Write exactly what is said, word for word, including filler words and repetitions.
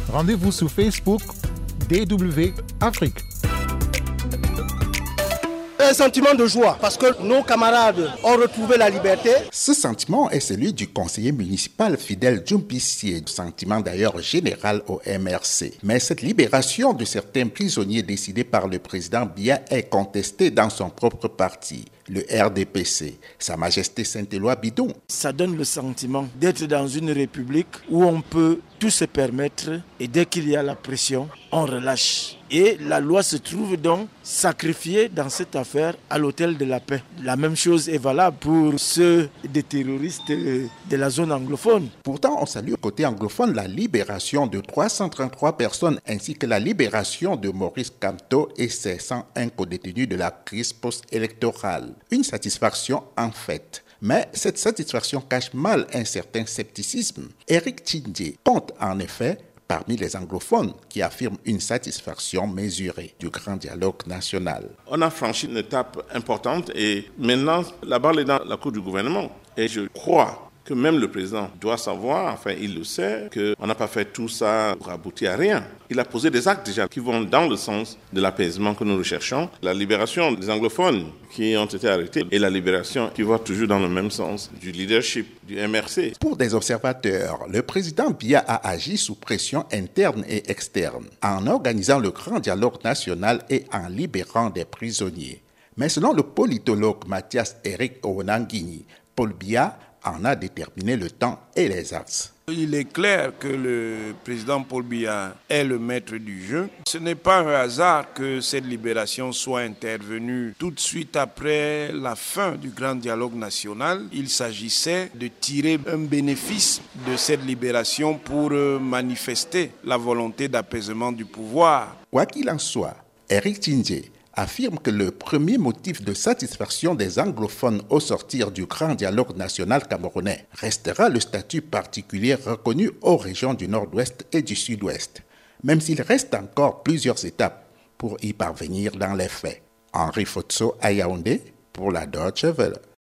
Rendez-vous sur Facebook D W Afrique. Un sentiment de joie parce que nos camarades ont retrouvé la liberté. Ce sentiment est celui du conseiller municipal Fidèle Djumbissié, sentiment d'ailleurs général au M R C. Mais cette libération de certains prisonniers décidée par le président Biya est contestée dans son propre parti, le R D P C, Sa Majesté Saint-Éloi Bidon. Ça donne le sentiment d'être dans une république où on peut tout se permettre et dès qu'il y a la pression, on relâche. Et la loi se trouve donc sacrifiée dans cette affaire à l'autel de la paix. La même chose est valable pour ceux des terroristes de la zone anglophone. Pourtant, on salue côté anglophone la libération de trois cent trente-trois personnes ainsi que la libération de Maurice Kamto et ses cent un co-détenus de la crise post-électorale. Une satisfaction en fait. Mais cette satisfaction cache mal un certain scepticisme. Eric Tindje compte en effet parmi les anglophones qui affirment une satisfaction mesurée du grand dialogue national. On a franchi une étape importante et maintenant la balle est dans la cour du gouvernement. Et je crois que même le président doit savoir, enfin il le sait, qu'on n'a pas fait tout ça pour aboutir à rien. Il a posé des actes déjà qui vont dans le sens de l'apaisement que nous recherchons. La libération des anglophones qui ont été arrêtés et la libération qui va toujours dans le même sens du leadership du M R C. Pour des observateurs, le président Biya a agi sous pression interne et externe en organisant le grand dialogue national et en libérant des prisonniers. Mais selon le politologue Mathias Eric Onangini, Paul Biya en a déterminé le temps et les axes. Il est clair que le président Paul Biya est le maître du jeu. Ce n'est pas un hasard que cette libération soit intervenue tout de suite après la fin du grand dialogue national. Il s'agissait de tirer un bénéfice de cette libération pour manifester la volonté d'apaisement du pouvoir. Quoi qu'il en soit, Eric Tindje affirme que le premier motif de satisfaction des anglophones au sortir du grand dialogue national camerounais restera le statut particulier reconnu aux régions du nord-ouest et du sud-ouest, même s'il reste encore plusieurs étapes pour y parvenir dans les faits. Henri Fotso à Yaoundé pour la Deutsche Welle.